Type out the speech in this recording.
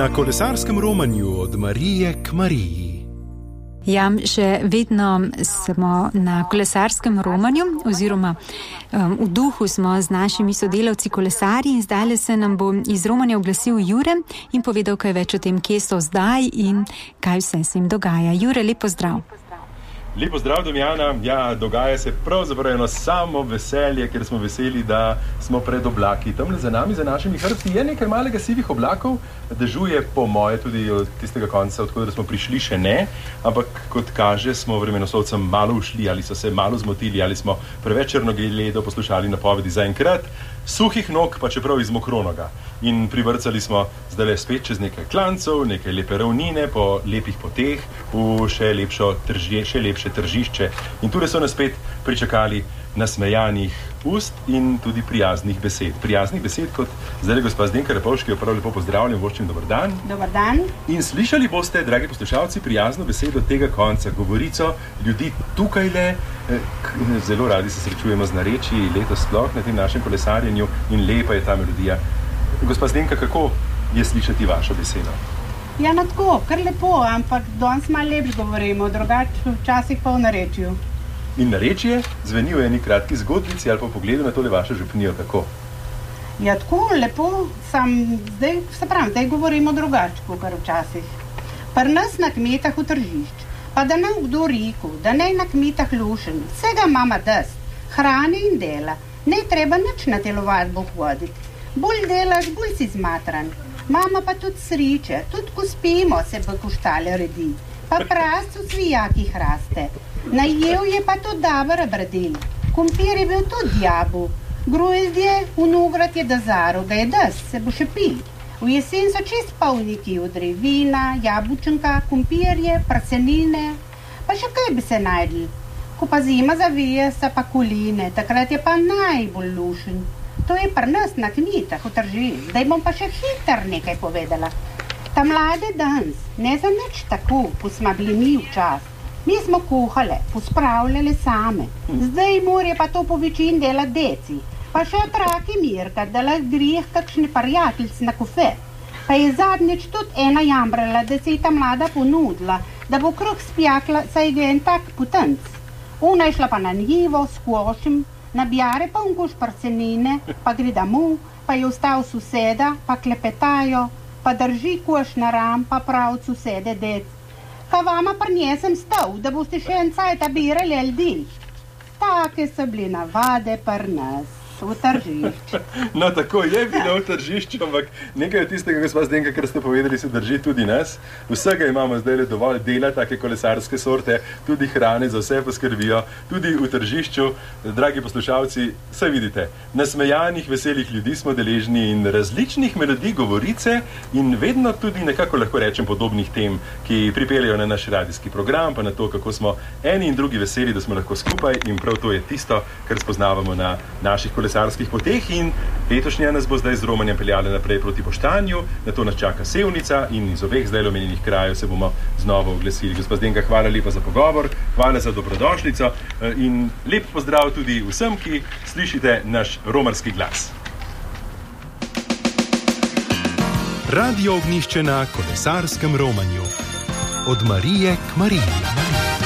Na kolesarskem romanju od Marije k Mariji. Ja, še vedno smo na kolesarskem romanju, oziroma v duhu smo z našimi sodelavci kolesarji in zdaj se nam bo iz romanja oglasil Jure in povedal kaj več o tem, kje so zdaj in kaj vse se jim dogaja. Jure, lep pozdrav. Lep pozdrav, Damjana. Ja, dogaja se pravzaprav eno samo veselje, ker smo veseli, da smo pred oblaki. Tamle za nami, za našimi hrbti, je nekaj malega sivih oblakov, dežuje po moje tudi od tistega konca, odkud smo prišli, še ne, ampak kot kaže, smo vremenoslovcem malo ušli, ali so se malo zmotili, ali smo preveč črnogledo poslušali napovedi zaenkrat. Suhih nog, pa čeprav iz mokronoga. In privrcali smo zdaj spet čez nekaj klancov, nekaj lepe ravnine po lepih poteh v še lepše tržišče. In tukaj so nas spet pričakali nasmejanih ust in tudi prijaznih besed. Prijaznih besed, kot zdaj gospa Zdenka Repovški, jo prav lepo pozdravljam, voščim dober dan. Dobar dan. In slišali boste, dragi poslušalci, prijazno besedo tega konca, govorico ljudi tukajle. Zelo radi se srečujemo z narečji letos sploh na tem našem kolesarjenju in lepa je ta melodija. Gospa Zdenka, kako je slišati vašo besedo? Ja, no tako, kar lepo, ampak danes malo lepš govorimo, drugače včasih pa v narečju. In narečje zveni v eni kratki zgodbici ali pa pogledu na tole vašo župnijo, kako? Ja, tako, lepo, zdaj govorimo drugače, kot včasih. Pri nas na kmetah v tržišč, pa da nam kdo rekel, da ne na kmetah lušen, vsega mama dost, hrane in dela, ne treba nič natelovat bo hoditi. Bolj delaš, bolj si zmatran. Mama pa tudi sreče, tudi ko spimo, se bo koštale redi, pa prascu cvijaki hraste. Najel je pa tudi dober bradil, kumpir je bil tudi jabu, grozdje, vinograd je dazaro, ga je dost, se bo še pil. V jesen so čist polniki odri, vina, jabučenka, kumpirje, prsenine, pa še kaj bi se najdli. Ko pa zima zavije, sa pa koline, takrat je pa najbolj lušen. To je pri nas na kmetah v tržišču. Zdaj bom pa še hitro nekaj povedala. Ta mlade danes, ne za nič tako, ko smo bili mi včas. Mi smo kuhale, pospravljale same. Zdaj mora pa to po večini delati deci. Pa še otroki Mirka, da lahko greh kakšne prijateljc na kofe. Pa je zadnjič tudi ena jambrala, da se je ta mlada ponudila, da bo kruh spjakla, saj je en tak putanc. Ona je šla pa na njivo s košem, nabjare pa unkuš parcenine, pa gre domov, pa je ostal soseda, pa klepetajo, pa drži koš na ram, pa prav sosede dec. Ka vama prinesem stol, da boste še en cajt birali ljudi. Take so bili navade pri nas. V tržišču. No, tako je bilo v tržišču, ampak nekaj od tistega, gospa Zdenka, kar ste povedali, se drži tudi nas. Vsega imamo zdaj dovolj dela, take kolesarske sorte, tudi hrane za vse poskrbijo, tudi v tržišču. Dragi poslušalci, saj vidite, nasmejanih, veselih ljudi smo deležni in različnih melodij govorice in vedno tudi nekako lahko rečem podobnih tem, ki pripeljajo na naš radijski program, pa na to, kako smo eni in drugi veseli, da smo lahko skupaj in prav to je tisto, kar spoznavamo na naših kolesarskih poteh in letošnja nas bo zdaj z romanjem peljala naprej proti Boštanju, na to nas čaka Sevnica in iz obeh zdaj omenjenih krajev se bomo znova oglasili. Gospa Zdenka, hvala lepa za pogovor, hvala za dobrodošlico in lep pozdrav tudi vsem, ki slišite naš romarski glas. Radio Ognjišče na kolesarskem romanju od Marije k Mariji.